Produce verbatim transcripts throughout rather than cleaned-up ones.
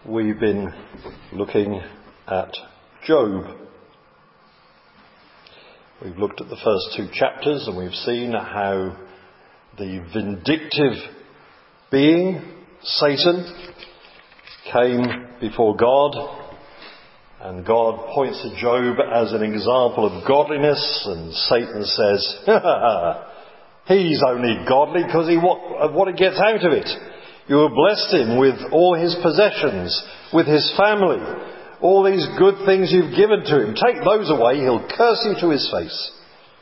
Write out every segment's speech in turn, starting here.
We've been looking at Job. We've looked at the first two chapters and we've seen how the vindictive being, Satan, came before God, and God points to Job as an example of godliness, and Satan says, he's only godly because he what, what he gets out of it. You have blessed him with all his possessions, with his family, all these good things you've given to him. Take those away, he'll curse you to his face.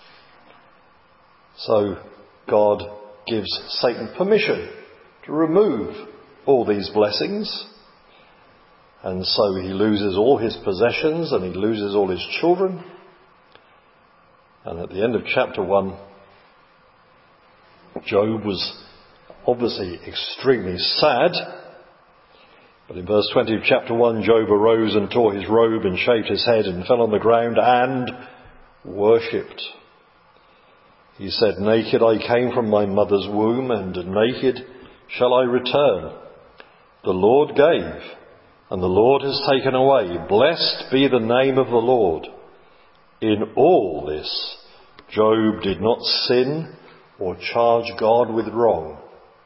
So God gives Satan permission to remove all these blessings. And so he loses all his possessions and he loses all his children. And at the end of chapter one, Job was obviously extremely sad. But in verse twenty of chapter one, Job arose and tore his robe and shaved his head and fell on the ground and worshipped. He said, naked I came from my mother's womb, and naked shall I return. The Lord gave, and the Lord has taken away. Blessed be the name of the Lord. In all this, Job did not sin or charge God with wrong.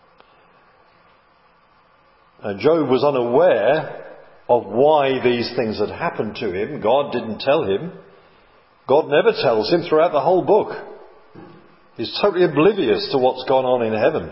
And Job was unaware of why these things had happened to him. God didn't tell him. God never tells him throughout the whole book. He's totally oblivious to what's gone on in heaven.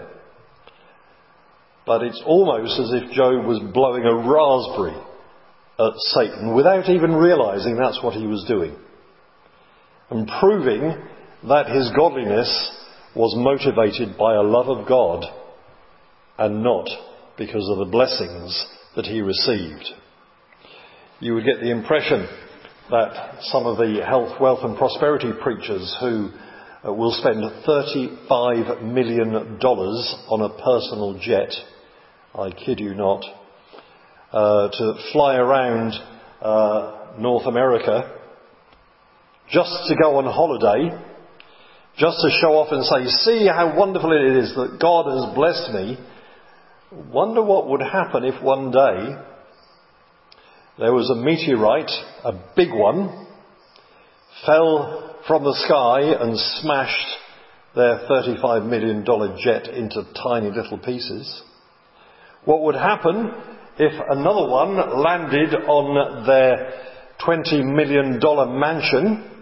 But it's almost as if Job was blowing a raspberry at Satan without even realizing that's what he was doing. And proving that his godliness was motivated by a love of God and not because of the blessings that he received. You would get the impression that some of the health, wealth and prosperity preachers who uh, will spend thirty-five million dollars on a personal jet, I kid you not, uh, to fly around uh, North America just to go on holiday, just to show off and say, see how wonderful it is that God has blessed me. Wonder what would happen if one day there was a meteorite, a big one, fell from the sky and smashed their thirty-five million dollars jet into tiny little pieces. What would happen if another one landed on their twenty million dollars mansion?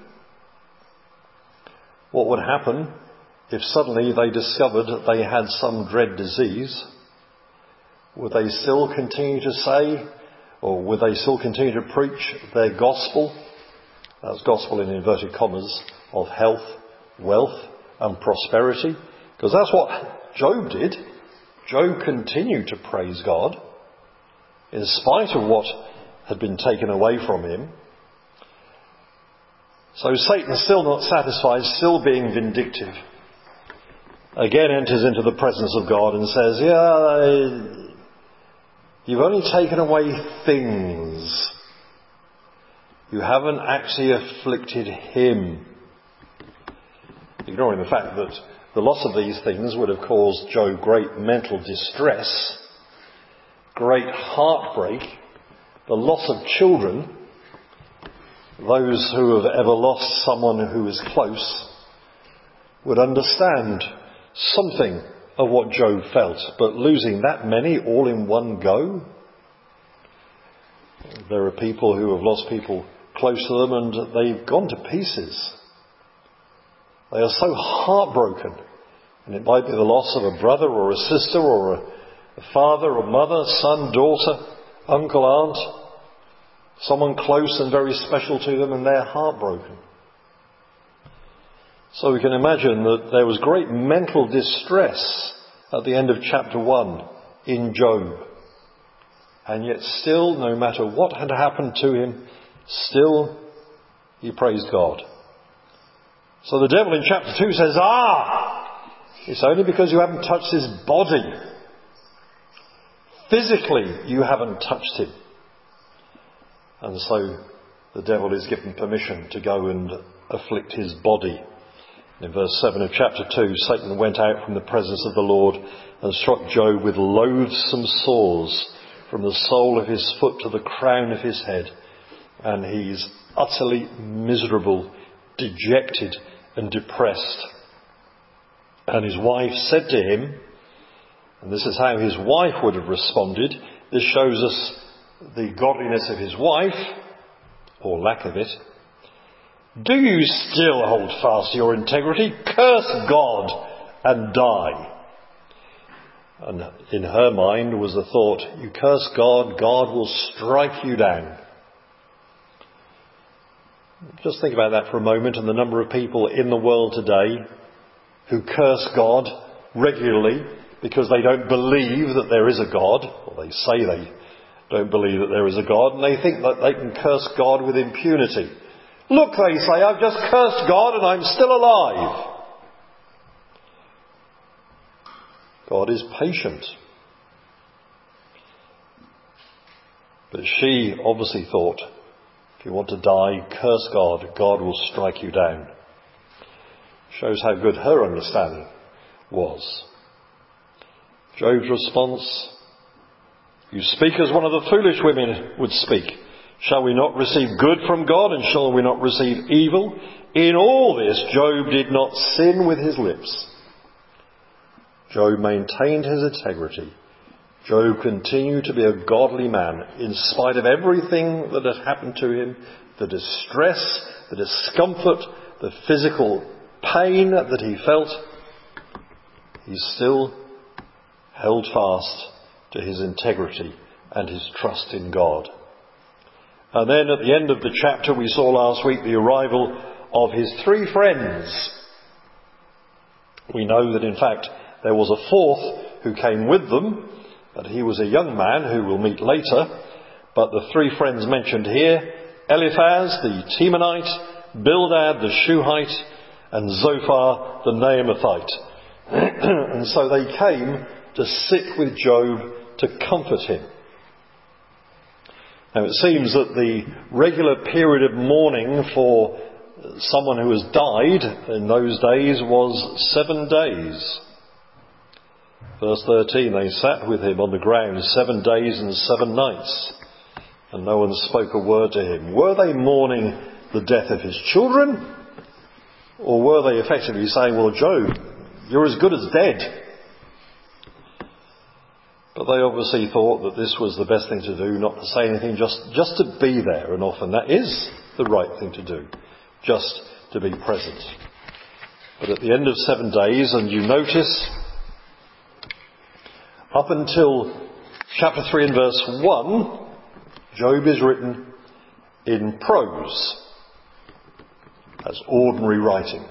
What would happen if suddenly they discovered that they had some dread disease? Would they still continue to say, or would they still continue to preach their gospel? That's gospel in inverted commas, of health, wealth and prosperity. Because that's what Job did. Job continued to praise God in spite of what had been taken away from him. So Satan, still not satisfied, still being vindictive, again enters into the presence of God and says, yeah, you've only taken away things. You haven't actually afflicted him. Ignoring the fact that the loss of these things would have caused Job great mental distress, great heartbreak, the loss of children. Those who have ever lost someone who is close would understand something of what Job felt, but losing that many all in one go? There are people who have lost people close to them and they've gone to pieces. They are so heartbroken, and it might be the loss of a brother or a sister or a, a father or mother, son, daughter, uncle, aunt, someone close and very special to them, and they're heartbroken. So we can imagine that there was great mental distress at the end of chapter one in Job. And yet still, no matter what had happened to him, still he praised God. So the devil in chapter two says, ah, it's only because you haven't touched his body. Physically, you haven't touched him. And so the devil is given permission to go and afflict his body. In verse seven of chapter two, Satan went out from the presence of the Lord and struck Job with loathsome sores from the sole of his foot to the crown of his head. And he's utterly miserable, dejected and depressed. And his wife said to him, and this is how his wife would have responded. This shows us the godliness of his wife, or lack of it. Do you still hold fast to your integrity? Curse God and die. And in her mind was the thought, you curse God, God will strike you down. Just think about that for a moment, and the number of people in the world today who curse God regularly because they don't believe that there is a God, or they say they don't believe that there is a God, and they think that they can curse God with impunity. Look, they say, I've just cursed God and I'm still alive. God is patient. But she obviously thought, if you want to die, curse God. God will strike you down. Shows how good her understanding was. Job's response, you speak as one of the foolish women would speak. Shall we not receive good from God, and shall we not receive evil? In all this, Job did not sin with his lips. Job maintained his integrity. Job continued to be a godly man in spite of everything that had happened to him, the distress, the discomfort, the physical pain that he felt. He still held fast to his integrity and his trust in God. And then at the end of the chapter we saw last week the arrival of his three friends. We know that in fact there was a fourth who came with them, but he was a young man who we'll meet later. But the three friends mentioned here, Eliphaz the Temanite, Bildad the Shuhite, and Zophar the Naamathite. And so they came to sit with Job to comfort him. Now it seems that the regular period of mourning for someone who has died in those days was seven days. Verse thirteen, they sat with him on the ground seven days and seven nights, and no one spoke a word to him. Were they mourning the death of his children? Or were they effectively saying, well, Job, you're as good as dead? But they obviously thought that this was the best thing to do, not to say anything, just, just to be there. And often that is the right thing to do, just to be present. But at the end of seven days, and you notice, up until chapter three and verse one, Job is written in prose. That's ordinary writing.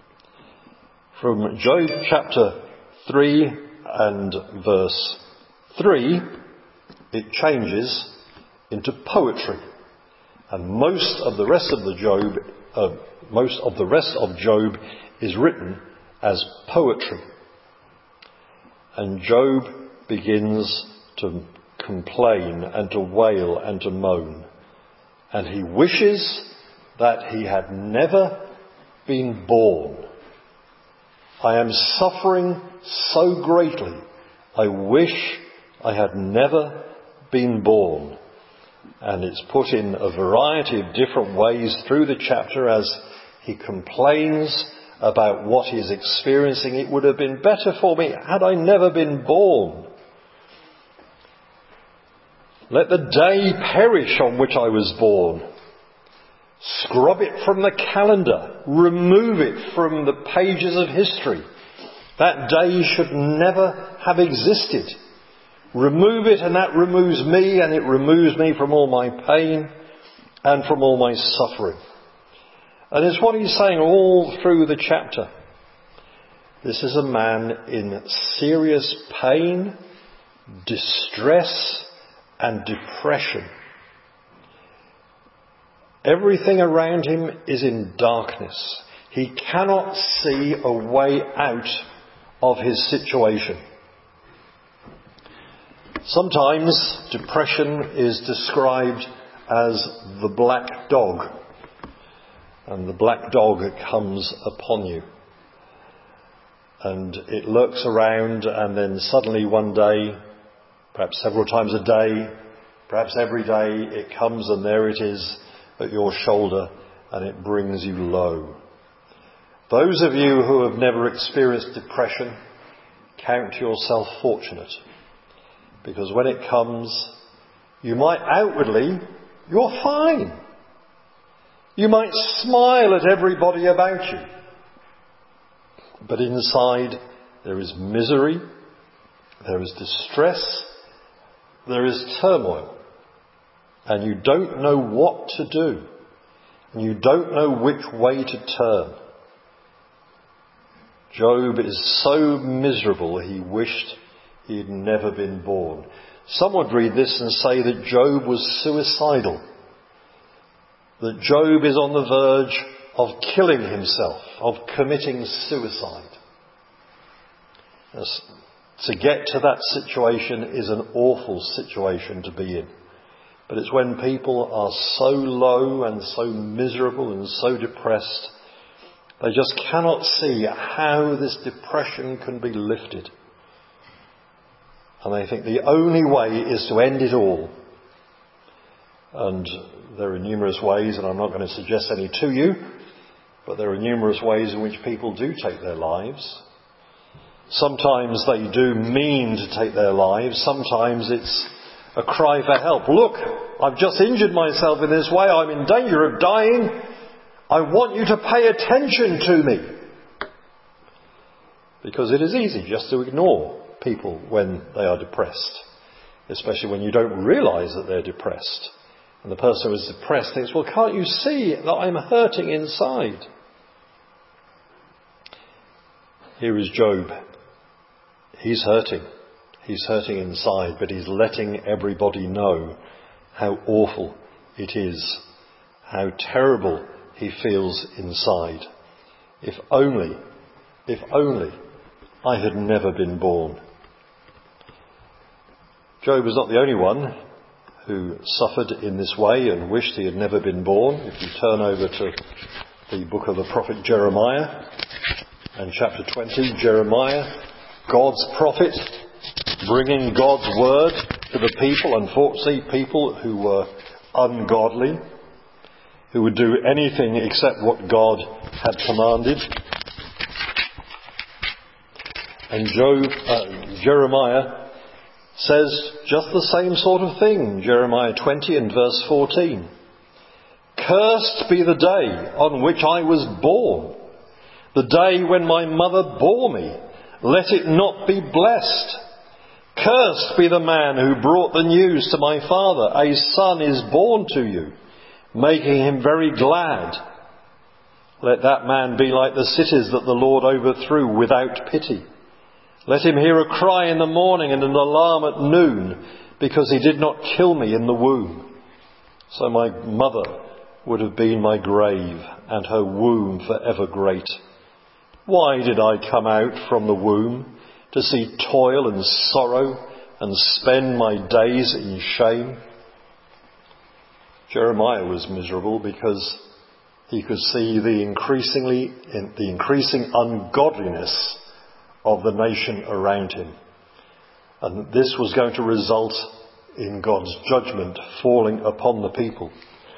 From Job chapter three and verse three, it changes into poetry, and most of the rest of the Job, uh, most of the rest of Job is written as poetry. And Job begins to complain and to wail and to moan, and he wishes that he had never been born. I am suffering so greatly. I wish I had never been born. And it's put in a variety of different ways through the chapter as he complains about what he's experiencing. It would have been better for me had I never been born. Let the day perish on which I was born. Scrub it from the calendar. Remove it from the pages of history. That day should never have existed. Remove it, and that removes me, and it removes me from all my pain and from all my suffering. And it's what he's saying all through the chapter. This is a man in serious pain, distress, and depression. Everything around him is in darkness. He cannot see a way out of his situation. Sometimes depression is described as the black dog, and the black dog comes upon you, and it lurks around, and then suddenly one day, perhaps several times a day, perhaps every day it comes and there it is at your shoulder and it brings you low. Those of you who have never experienced depression, count yourself fortunate, because when it comes, you might outwardly, you're fine. You might smile at everybody about you, but inside there is misery, there is distress, there is turmoil, and you don't know what to do, and you don't know which way to turn. Job is so miserable he wished he had never been born. Some would read this and say that Job was suicidal, that Job is on the verge of killing himself, of committing suicide. Yes, to get to that situation is an awful situation to be in. But it's when people are so low and so miserable and so depressed, they just cannot see how this depression can be lifted. And they think the only way is to end it all. And there are numerous ways, and I'm not going to suggest any to you, but there are numerous ways in which people do take their lives. Sometimes they do mean to take their lives. Sometimes it's a cry for help. Look, I've just injured myself in this way. I'm in danger of dying. I want you to pay attention to me. Because it is easy just to ignore people when they are depressed, especially when you don't realise that they're depressed. And the person who is depressed thinks, well, can't you see that I'm hurting inside? Here is Job. He's hurting. He's hurting inside, but he's letting everybody know how awful it is, how terrible he feels inside. If only, if only I had never been born. Job is not the only one who suffered in this way and wished he had never been born. If you turn over to the book of the prophet Jeremiah and chapter twenty, Jeremiah, God's prophet, bringing God's word to the people, unfortunately people who were ungodly, who would do anything except what God had commanded. And Job, uh, Jeremiah says just the same sort of thing. Jeremiah twenty and verse fourteen. Cursed be the day on which I was born, the day when my mother bore me. Let it not be blessed. Cursed be the man who brought the news to my father. A son is born to you, making him very glad. Let that man be like the cities that the Lord overthrew without pity. Let him hear a cry in the morning and an alarm at noon, because he did not kill me in the womb. So my mother would have been my grave, and her womb forever great. Why did I come out from the womb to see toil and sorrow and spend my days in shame? Jeremiah was miserable because he could see the increasingly, the increasing ungodliness of the nation around him. And this was going to result in God's judgment falling upon the people.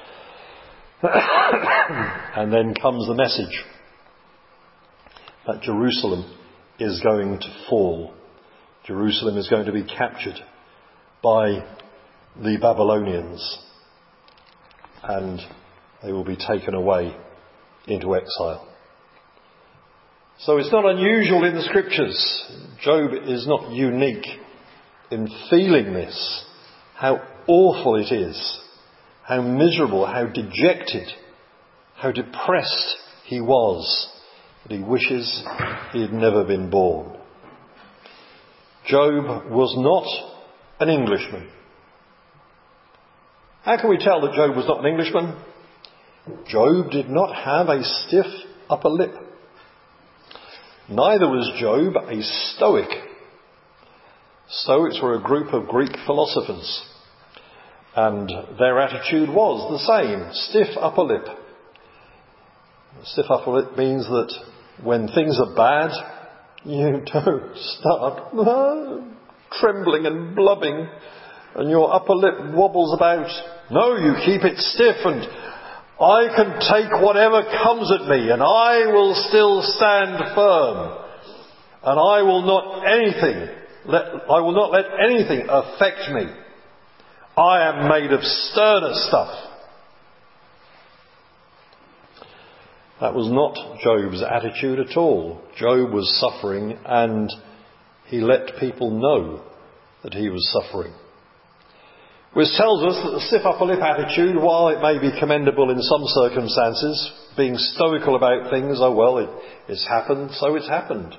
And then comes the message that Jerusalem is going to fall. Jerusalem is going to be captured by the Babylonians, and they will be taken away into exile. So it's not unusual in the scriptures. Job is not unique in feeling this, how awful it is, how miserable, how dejected, how depressed he was, that he wishes he had never been born. Job was not an Englishman. How can we tell that Job was not an Englishman? Job did not have a stiff upper lip. Neither was Job a Stoic. Stoics were a group of Greek philosophers, and their attitude was the same, stiff upper lip. Stiff upper lip means that when things are bad, you don't start trembling and blubbing, and your upper lip wobbles about. No, you keep it stiff, and I can take whatever comes at me, and I will still stand firm, and I will not anything, let, I will not let anything affect me. I am made of sterner stuff. That was not Job's attitude at all. Job was suffering, and he let people know that he was suffering. Which tells us that the stiff upper lip attitude, while it may be commendable in some circumstances, being stoical about things, oh well, it, it's happened, so it's happened.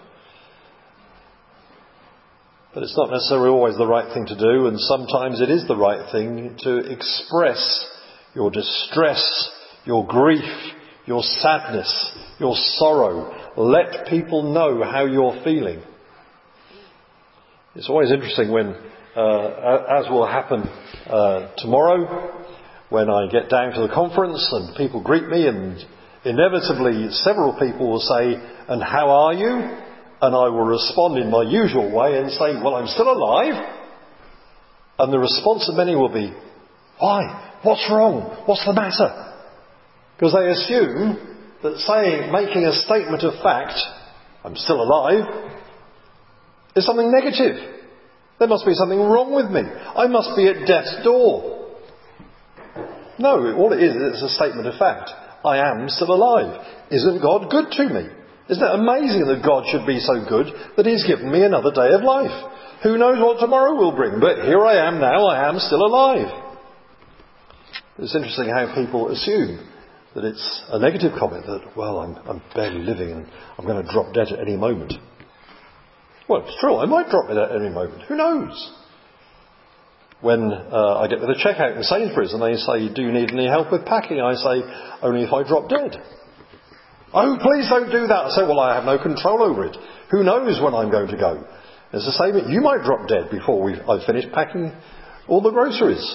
But it's not necessarily always the right thing to do, and sometimes it is the right thing to express your distress, your grief, your sadness, your sorrow. Let people know how you're feeling. It's always interesting when, uh, as will happen uh, tomorrow, when I get down to the conference and people greet me, and inevitably several people will say, "And how are you?" And I will respond in my usual way and say, "Well, I'm still alive." And the response of many will be, "Why? What's wrong? What's the matter?" Because they assume that saying, making a statement of fact, "I'm still alive," is something negative. There must be something wrong with me. I must be at death's door. No, all it is, is a statement of fact. I am still alive. Isn't God good to me? Isn't it amazing that God should be so good that he's given me another day of life? Who knows what tomorrow will bring, but here I am now, I am still alive. It's interesting how people assume that it's a negative comment, that, well, I'm, I'm barely living and I'm going to drop dead at any moment. Well, it's true, I might drop dead at any moment. Who knows? When uh, I get with a checkout in Sainsbury's and they say, "Do you need any help with packing?" I say, "Only if I drop dead." "Oh, please don't do that." I say, "Well, I have no control over it. Who knows when I'm going to go?" It's the same. You might drop dead before we've, I've finished packing all the groceries.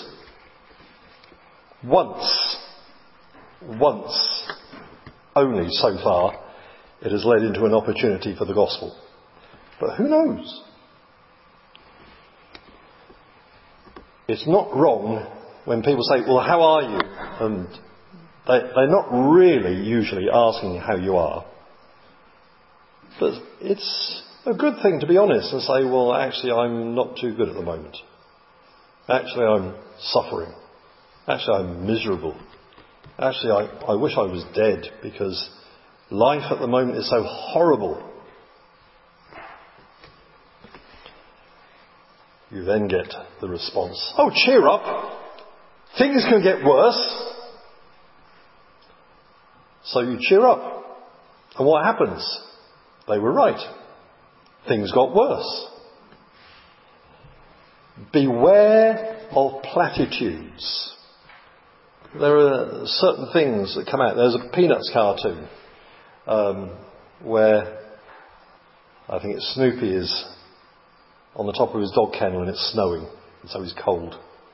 Once, once, only so far, it has led into an opportunity for the gospel. But who knows? It's not wrong when people say, "Well, how are you?" And they, they're not really usually asking how you are. But it's a good thing to be honest and say, "Well, actually, I'm not too good at the moment. Actually, I'm suffering. Actually, I'm miserable. Actually, I, I wish I was dead because life at the moment is so horrible." You then get the response, "Oh, cheer up. Things can get worse." So you cheer up. And what happens? They were right. Things got worse. Beware of platitudes. There are certain things that come out. There's a Peanuts cartoon um, where I think it's Snoopy is on the top of his dog kennel and it's snowing, and so he's cold.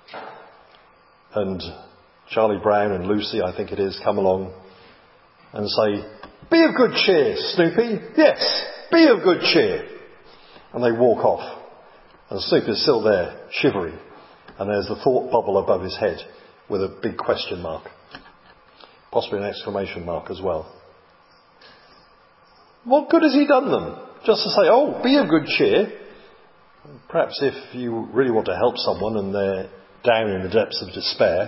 And Charlie Brown and Lucy, I think it is, come along and say, "Be of good cheer, Snoopy. Yes, be of good cheer." And they walk off. And Snoopy's still there, shivering. And there's the thought bubble above his head with a big question mark. Possibly an exclamation mark as well. What good has he done them? Just to say, "Oh, be of good cheer." Perhaps if you really want to help someone and they're down in the depths of despair,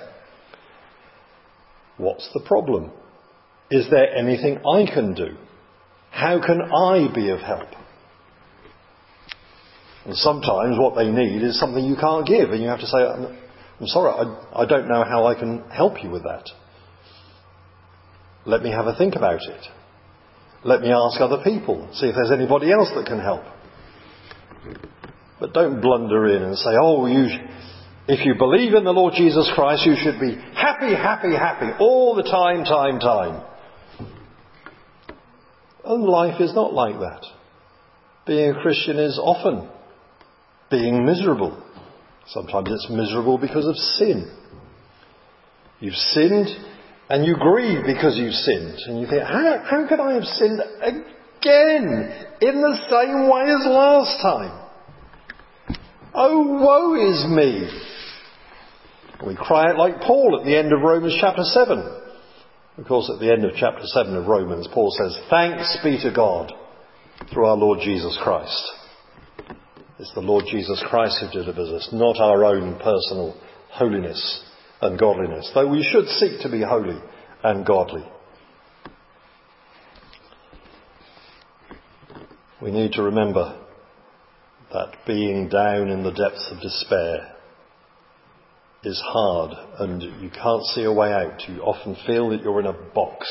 what's the problem? Is there anything I can do? How can I be of help? And sometimes what they need is something you can't give, and you have to say, I'm, I'm sorry, I, I don't know how I can help you with that. Let me have a think about it. Let me ask other people, see if there's anybody else that can help. But don't blunder in and say, "Oh, you, if you believe in the Lord Jesus Christ, you should be happy, happy, happy, all the time, time, time." And life is not like that. Being a Christian is often being miserable. Sometimes it's miserable because of sin. You've sinned and you grieve because you've sinned. And you think, how, how could I have sinned again in the same way as last time? Oh, woe is me. We cry out like Paul at the end of Romans chapter seven. Of course, at the end of chapter seven of Romans, Paul says, thanks be to God through our Lord Jesus Christ. It's the Lord Jesus Christ who delivers us, not our own personal holiness and godliness, though we should seek to be holy and godly. We need to remember that being down in the depths of despair is hard and you can't see a way out. You often feel that you're in a box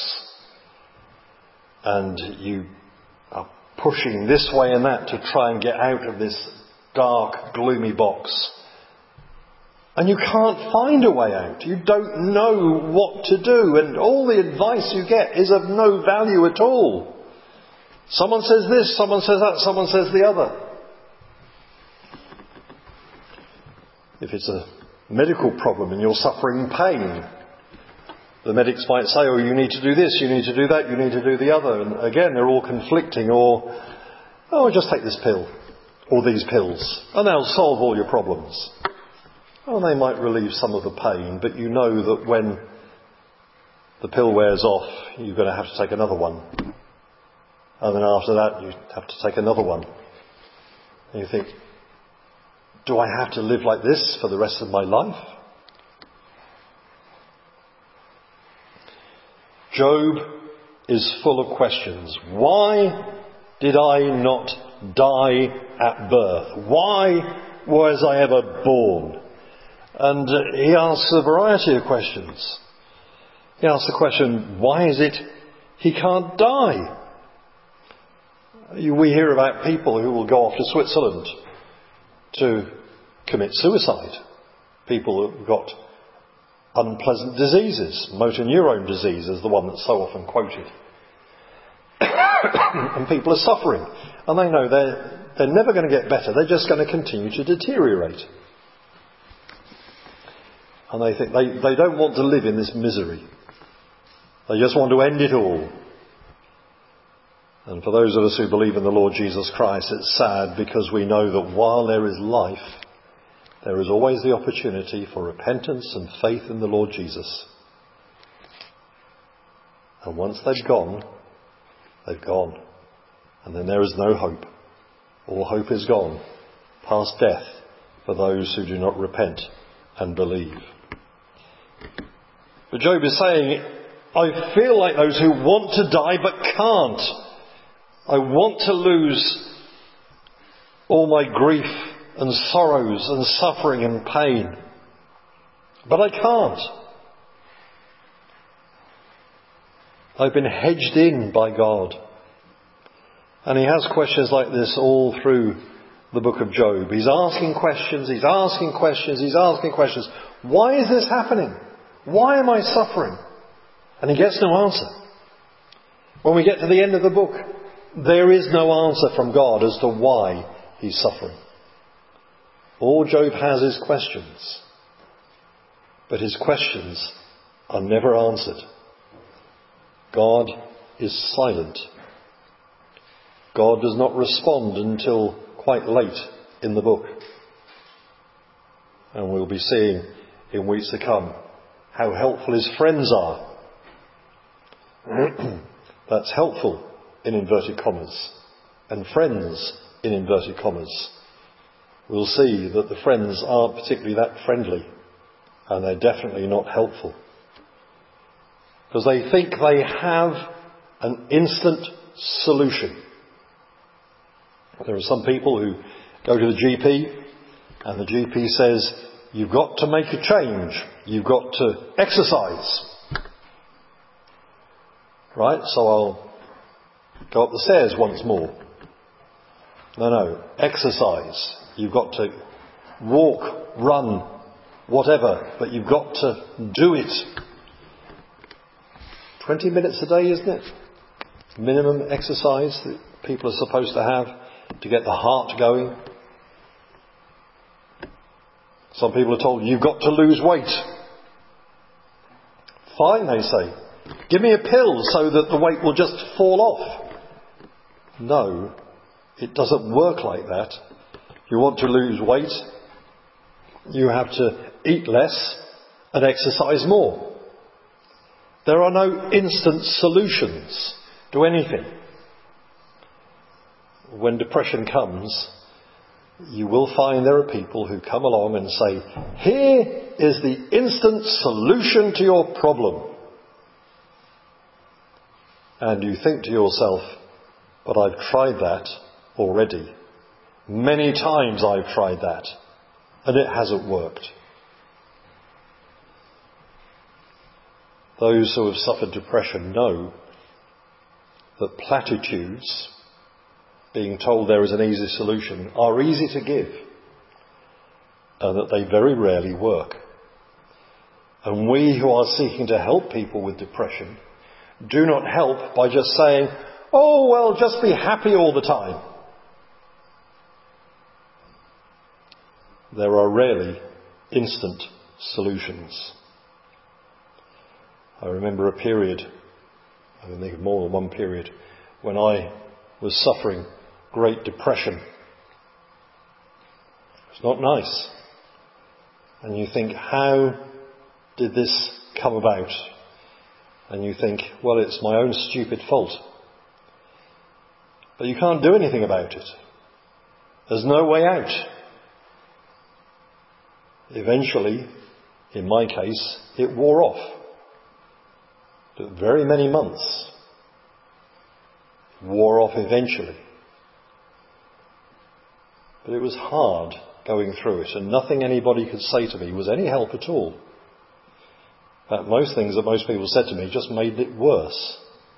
and you are pushing this way and that to try and get out of this dark, gloomy box. And you can't find a way out. You don't know what to do, and all the advice you get is of no value at all. Someone says this, someone says that, someone says the other. If it's a medical problem and you're suffering pain, the medics might say, oh, you need to do this, you need to do that, you need to do the other. And again, they're all conflicting. Or, oh, just take this pill or these pills and they'll solve all your problems. Oh, they might relieve some of the pain, but you know that when the pill wears off, you're going to have to take another one. And then after that, you have to take another one. And you think, do I have to live like this for the rest of my life? Job is full of questions. Why did I not die at birth? Why was I ever born? And uh, he asks a variety of questions. He asks the question, why is it he can't die? We hear about people who will go off to Switzerland to commit suicide. People who've got unpleasant diseases. Motor neurone disease is the one that's so often quoted. And people are suffering. And they know they're, they're never going to get better. They're just going to continue to deteriorate. And they think they, they don't want to live in this misery. They just want to end it all. And for those of us who believe in the Lord Jesus Christ, it's sad because we know that while there is life, there is always the opportunity for repentance and faith in the Lord Jesus. And once they've gone, they've gone. And then there is no hope. All hope is gone, past death, for those who do not repent and believe. But Job is saying, I feel like those who want to die but can't. I want to lose all my grief and sorrows and suffering and pain. But I can't. I've been hedged in by God. And he has questions like this all through the book of Job. He's asking questions, he's asking questions, he's asking questions. Why is this happening? Why am I suffering? And he gets no answer. When we get to the end of the book, there is no answer from God as to why he's suffering. All Job has is questions. But his questions are never answered. God is silent. God does not respond until quite late in the book. And we'll be seeing in weeks to come how helpful his friends are. That's helpful in inverted commas. And friends in inverted commas. We'll see that the friends aren't particularly that friendly. And they're definitely not helpful. Because they think they have an instant solution. There are some people who go to the G P and the G P says, you've got to make a change. You've got to exercise. Right? So I'll go up the stairs once more. No, no. Exercise. You've got to walk, run, whatever. But you've got to do it. Twenty minutes a day, isn't it? Minimum exercise that people are supposed to have to get the heart going. Some people are told, you've got to lose weight. Fine, they say. Give me a pill so that the weight will just fall off. No, it doesn't work like that. you want to lose weight, you have to eat less and exercise more. There are no instant solutions to anything. When depression comes, you will find there are people who come along and say, here is the instant solution to your problem. And you think to yourself, but I've tried that already. Many times I've tried that, and it hasn't worked. Those who have suffered depression know that platitudes, being told there is an easy solution, are easy to give, and that they very rarely work. And we who are seeking to help people with depression do not help by just saying, oh, well, just be happy all the time. There are rarely instant solutions. I remember a period, I can think of more than one period, when I was suffering great depression. It's not nice. And you think, how did this come about? And you think, well, it's my own stupid fault. But you can't do anything about it. There's no way out. Eventually, in my case, it wore off. But very many months. Wore off eventually. But it was hard going through it, and nothing anybody could say to me was any help at all. In fact, most things that most people said to me just made it worse.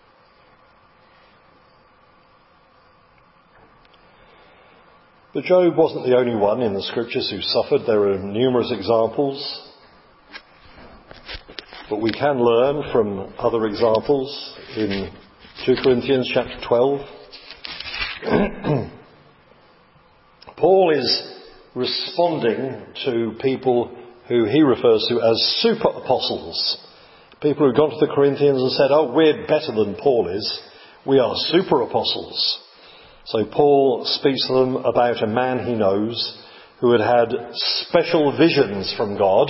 But Job wasn't the only one in the scriptures who suffered. There are numerous examples. But we can learn from other examples in Second Corinthians chapter twelve. Paul is responding to people who he refers to as super apostles. People who've gone to the Corinthians and said, oh, we're better than Paul is. We are super apostles. So Paul speaks to them about a man he knows who had had special visions from God.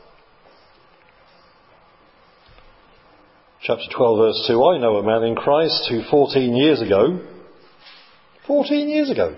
Chapter twelve, verse two, I know a man in Christ who fourteen years ago, fourteen years ago,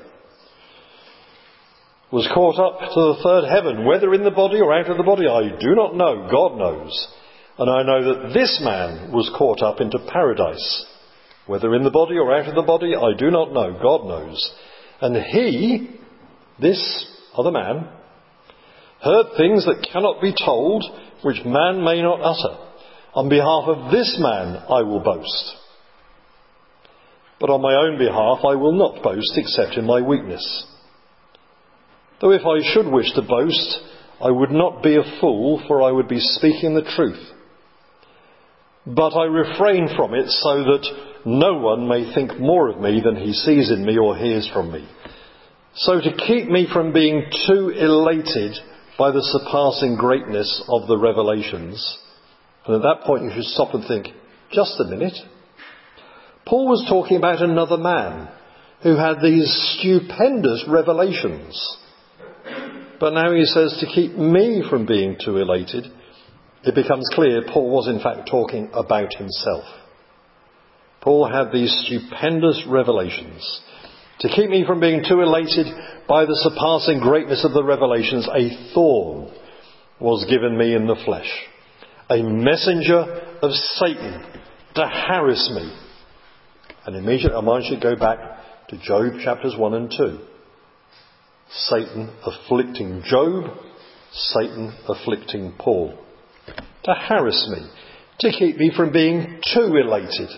was caught up to the third heaven, whether in the body or out of the body, I do not know, God knows. And I know that this man was caught up into paradise, whether in the body or out of the body, I do not know, God knows. And he, this other man, heard things that cannot be told, which man may not utter. On behalf of this man I will boast. But on my own behalf I will not boast except in my weakness. Though if I should wish to boast, I would not be a fool, for I would be speaking the truth. But I refrain from it so that no one may think more of me than he sees in me or hears from me. So to keep me from being too elated by the surpassing greatness of the revelations. And at that point you should stop and think, just a minute. Paul was talking about another man who had these stupendous revelations. But now he says to keep me from being too elated. It becomes clear Paul was in fact talking about himself. Paul had these stupendous revelations. To keep me from being too elated by the surpassing greatness of the revelations, a thorn was given me in the flesh. A messenger of Satan to harass me. And immediately our mind should go back to Job chapters one and two. Satan afflicting Job, Satan afflicting Paul. To harass me, to keep me from being too elated.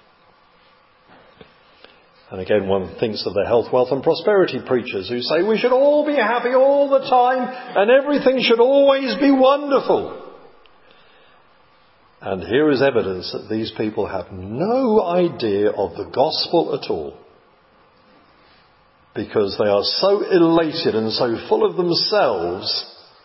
And again, one thinks of the health, wealth and prosperity preachers who say we should all be happy all the time and everything should always be wonderful. And here is evidence that these people have no idea of the gospel at all. Because they are so elated and so full of themselves.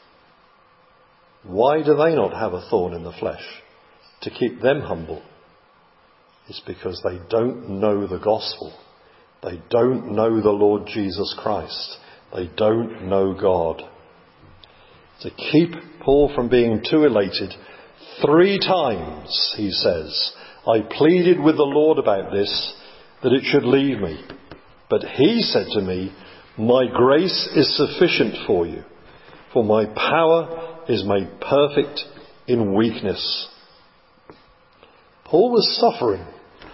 Why do they not have a thorn in the flesh to keep them humble? It's because they don't know the gospel. They don't know the Lord Jesus Christ. They don't know God. To keep Paul from being too elated, three times, he says, I pleaded with the Lord about this, that it should leave me. But he said to me, my grace is sufficient for you, for my power is made perfect in weakness. Paul was suffering.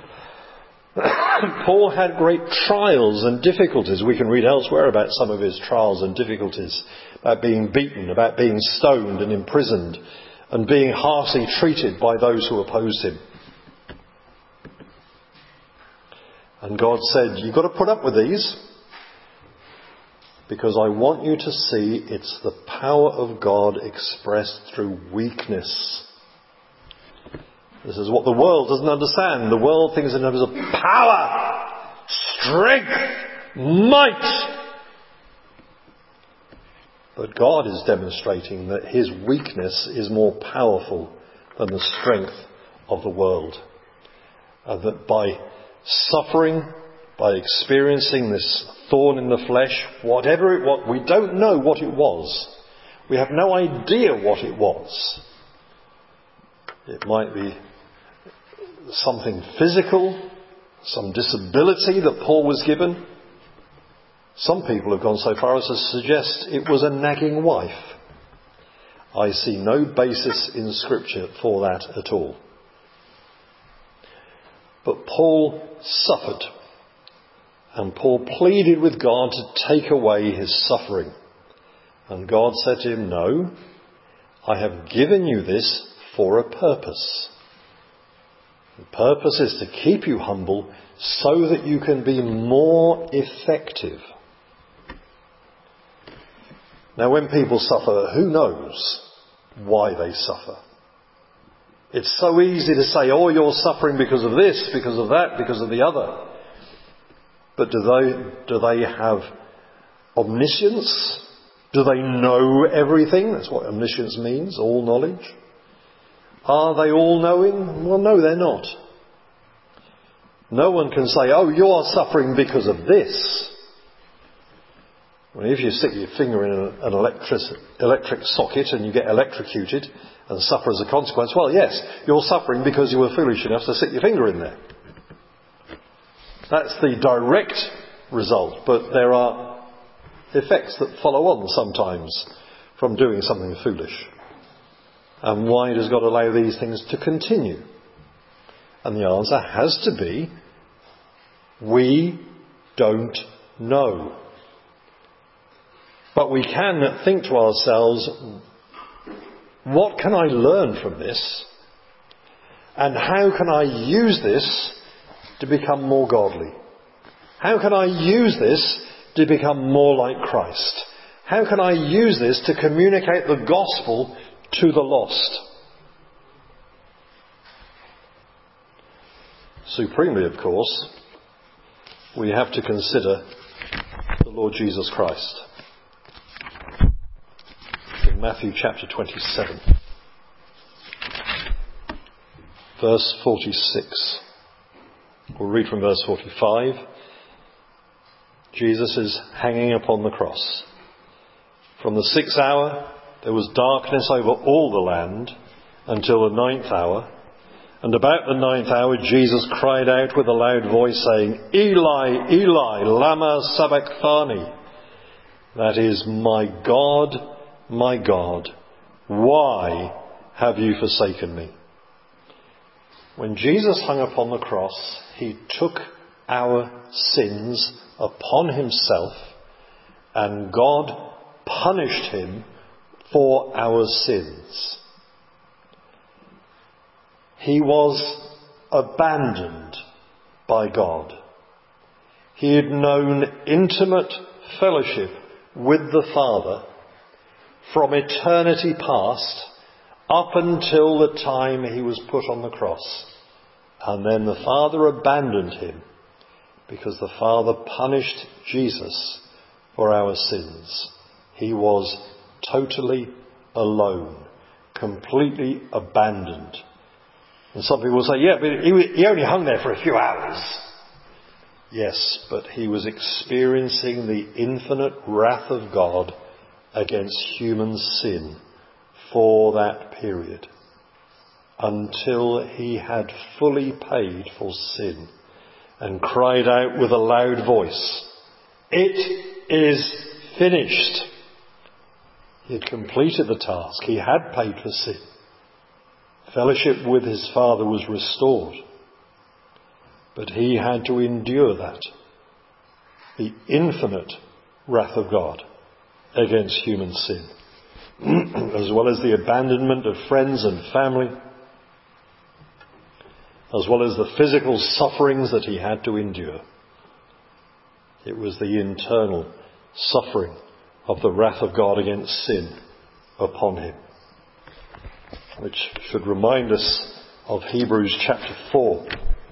Paul had great trials and difficulties. We can read elsewhere about some of his trials and difficulties, about being beaten, about being stoned and imprisoned, and being harshly treated by those who opposed him. And God said, you've got to put up with these, because I want you to see it's the power of God expressed through weakness. This is what the world doesn't understand. The world thinks in terms of power, strength, might. But God is demonstrating that his weakness is more powerful than the strength of the world. And that by suffering, by experiencing this thorn in the flesh, whatever it was, we don't know what it was. We have no idea what it was. It might be something physical, some disability that Paul was given. Some people have gone so far as to suggest it was a nagging wife. I see no basis in Scripture for that at all. But Paul suffered, and Paul pleaded with God to take away his suffering. And God said to him, no, I have given you this for a purpose. The purpose is to keep you humble so that you can be more effective. Now, when people suffer, who knows why they suffer? It's so easy to say, oh, you're suffering because of this, because of that, because of the other. But do they, do they have omniscience? Do they know everything? That's what omniscience means, all knowledge. Are they all-knowing? Well, no, they're not. No one can say, oh, you're suffering because of this. Well, if you stick your finger in an electric, electric socket and you get electrocuted and suffer as a consequence, well, yes, you're suffering because you were foolish enough to stick your finger in there. That's the direct result, but there are effects that follow on sometimes from doing something foolish. And why does God allow these things to continue? And the answer has to be, we don't know. But we can think to ourselves, what can I learn from this? And how can I use this to become more godly? How can I use this to become more like Christ? How can I use this to communicate the gospel to the lost? Supremely, of course, we have to consider the Lord Jesus Christ. In Matthew chapter twenty-seven, verse forty-six. We'll read from verse forty-five. Jesus is hanging upon the cross. From the sixth hour there was darkness over all the land until the ninth hour. And about the ninth hour Jesus cried out with a loud voice, saying, Eli, Eli, lama sabachthani. That is, my God, my God, why have you forsaken me? When Jesus hung upon the cross, he took our sins upon himself, and God punished him for our sins. He was abandoned by God. He had known intimate fellowship with the Father from eternity past up until the time he was put on the cross. And then the Father abandoned him because the Father punished Jesus for our sins. He was totally alone, completely abandoned. And some people say, yeah, but he, he only hung there for a few hours. Yes, but he was experiencing the infinite wrath of God against human sin for that period, until he had fully paid for sin and cried out with a loud voice, "It is finished." He had completed the task. He had paid for sin. Fellowship with his Father was restored. But he had to endure that. The infinite wrath of God against human sin, as well as the abandonment of friends and family, as well as the physical sufferings that he had to endure. It was the internal suffering of the wrath of God against sin upon him, which should remind us of Hebrews chapter four.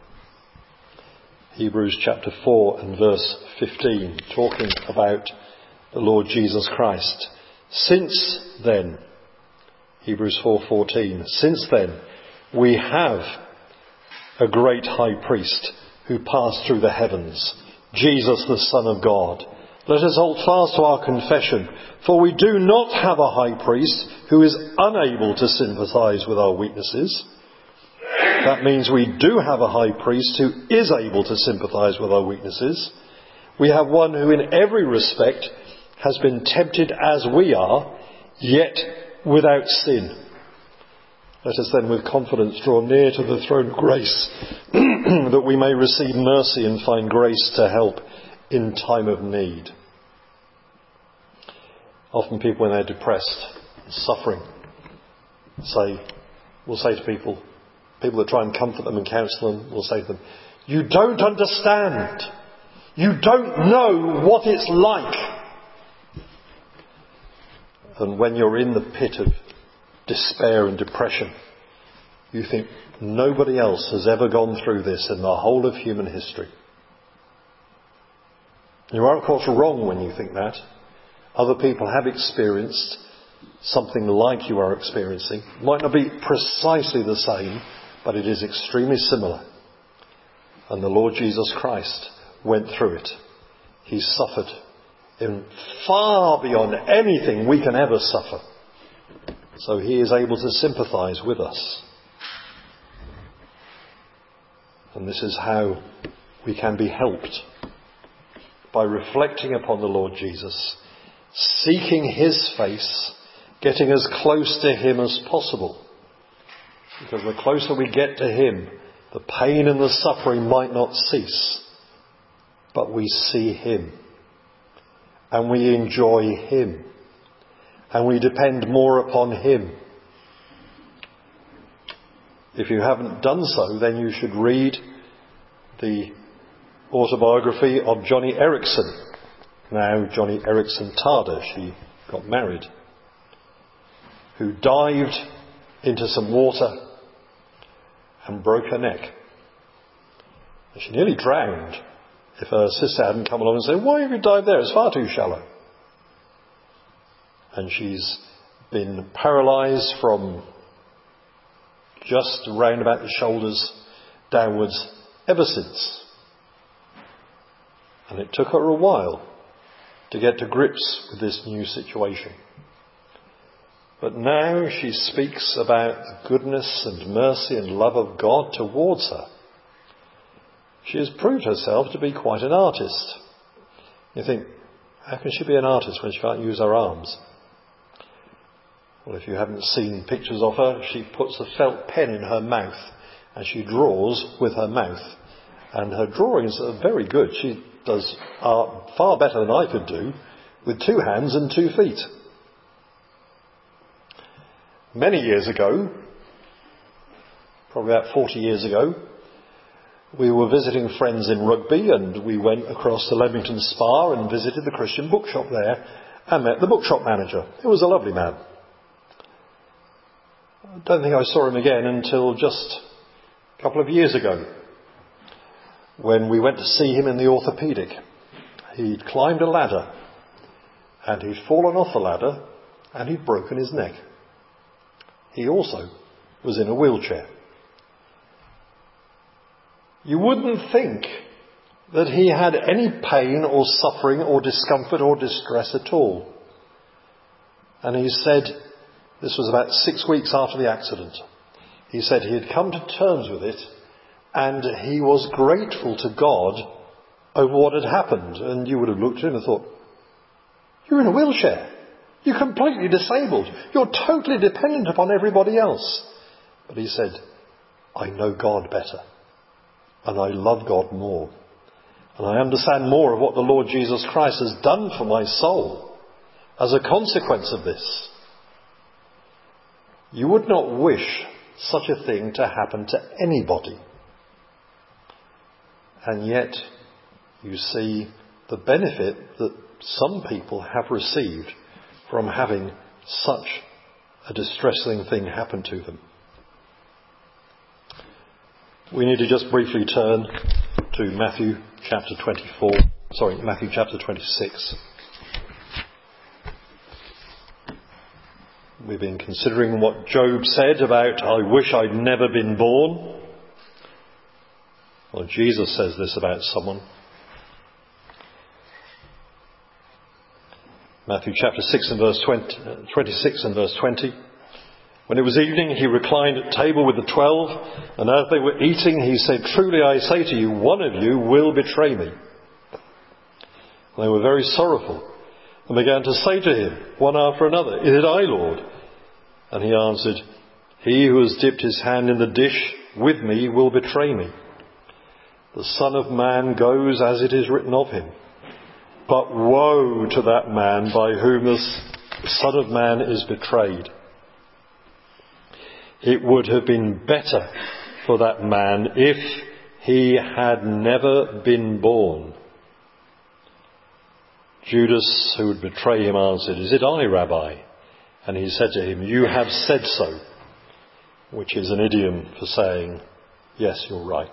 Hebrews chapter four and verse fifteen, talking about the Lord Jesus Christ. Since then, Hebrews four fourteen, since then we have a great high priest who passed through the heavens, Jesus the Son of God. Let us hold fast to our confession, for we do not have a high priest who is unable to sympathize with our weaknesses. That means we do have a high priest who is able to sympathize with our weaknesses. We have one who in every respect has been tempted as we are, yet without sin. Let us then with confidence draw near to the throne of grace, that we may receive mercy and find grace to help in time of need. Often people, when they're depressed and suffering, say, will say to people, people that try and comfort them and counsel them, will say to them, "You don't understand. You don't know what it's like." And when you're in the pit of despair and depression, you think nobody else has ever gone through this in the whole of human history. You are, of course, wrong when you think that. Other people have experienced something like you are experiencing. It might not be precisely the same, but it is extremely similar. And the Lord Jesus Christ went through it. He suffered in far beyond anything we can ever suffer. So he is able to sympathize with us. And this is how we can be helped, by reflecting upon the Lord Jesus, seeking his face, getting as close to him as possible. Because the closer we get to him, the pain and the suffering might not cease, but we see him, and we enjoy him, and we depend more upon him. If you haven't done so, then you should read the autobiography of Johnny Erickson. Now Johnny Erickson Tada, she got married, who dived into some water and broke her neck. She nearly drowned if her sister hadn't come along and said, "Why have you dived there? It's far too shallow." And she's been paralysed from just round about the shoulders downwards ever since. And it took her a while to get to grips with this new situation. But now she speaks about the goodness and mercy and love of God towards her. She has proved herself to be quite an artist. You think, how can she be an artist when she can't use her arms? Well, if you haven't seen pictures of her, she puts a felt pen in her mouth and she draws with her mouth. And her drawings are very good. She does art far better than I could do with two hands and two feet. Many years ago, probably about forty years ago, we were visiting friends in Rugby, and we went across to Leamington Spa and visited the Christian bookshop there and met the bookshop manager. He was a lovely man. I don't think I saw him again until just a couple of years ago, when we went to see him in the orthopaedic. He'd climbed a ladder and he'd fallen off the ladder and he'd broken his neck. He also was in a wheelchair. You wouldn't think that he had any pain or suffering or discomfort or distress at all. And he said, this was about six weeks after the accident, he said he had come to terms with it and he was grateful to God over what had happened. And you would have looked at him and thought, you're in a wheelchair. You're completely disabled. You're totally dependent upon everybody else. But he said, I know God better. And I love God more. And I understand more of what the Lord Jesus Christ has done for my soul as a consequence of this. You would not wish such a thing to happen to anybody. And yet you see the benefit that some people have received from having such a distressing thing happen to them. We need to just briefly turn to Matthew chapter twenty-four, sorry, Matthew chapter twenty-six. We've been considering what Job said about, I wish I'd never been born. Well, Jesus says this about someone. Matthew chapter six and verse twenty, twenty-six and verse twenty. When it was evening, he reclined at table with the twelve, and as they were eating, he said, truly I say to you, one of you will betray me. They were very sorrowful and began to say to him, one after another, is it I, Lord? And he answered, he who has dipped his hand in the dish with me will betray me. The Son of Man goes as it is written of him. But woe to that man by whom the Son of Man is betrayed. It would have been better for that man if he had never been born. Judas, who would betray him, answered, is it I, Rabbi? And he said to him, you have said so, which is an idiom for saying, yes, you're right.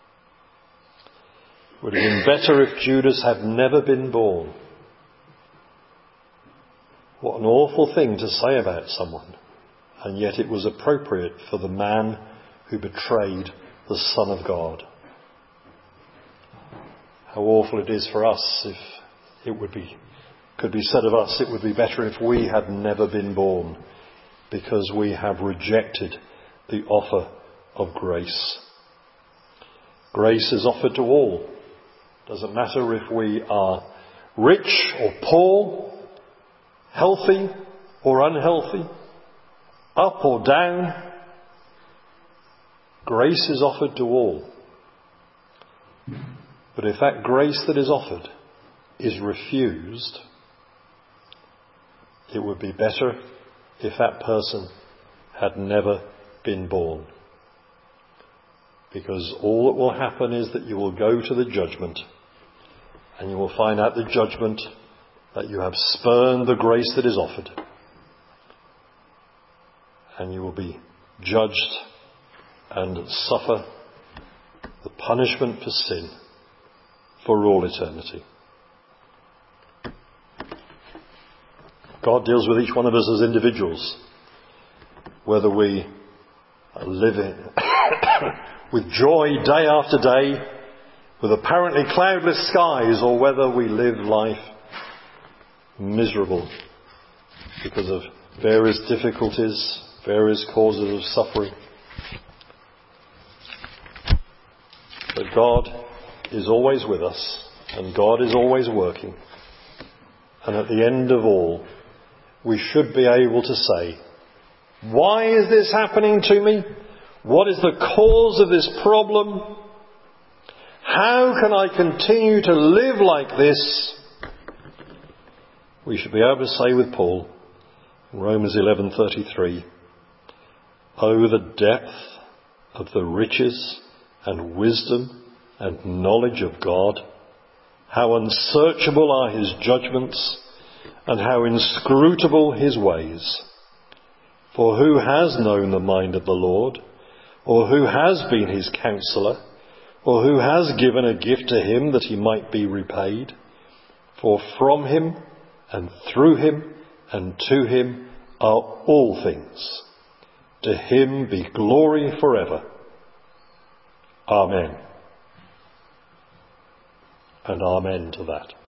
It would have been better if Judas had never been born. What an awful thing to say about someone. And yet it was appropriate for the man who betrayed the Son of God. How awful it is for us if it would be, could be said of us, it would be better if we had never been born, because we have rejected the offer of grace. Grace is offered to all. Doesn't matter if we are rich or poor, healthy or unhealthy, up or down. Grace is offered to all. But if that grace that is offered is refused, it would be better if that person had never been born. Because all that will happen is that you will go to the judgment, and you will find out the judgment that you have spurned the grace that is offered. And you will be judged and suffer the punishment for sin for all eternity. God deals with each one of us as individuals, whether we are living with joy day after day, with apparently cloudless skies, or whether we live life miserable because of various difficulties, various causes of suffering. But God is always with us, and God is always working. And at the end of all, we should be able to say, why is this happening to me? What is the cause of this problem? How can I continue to live like this? We should be able to say with Paul in Romans eleven thirty-three, oh, the depth of the riches and wisdom and knowledge of God! How unsearchable are his judgments, and how inscrutable his ways! For who has known the mind of the Lord? Or who has been his counsellor? Or who has given a gift to him that he might be repaid? For from him, and through him, and to him are all things. To him be glory forever. Amen. and amen to that.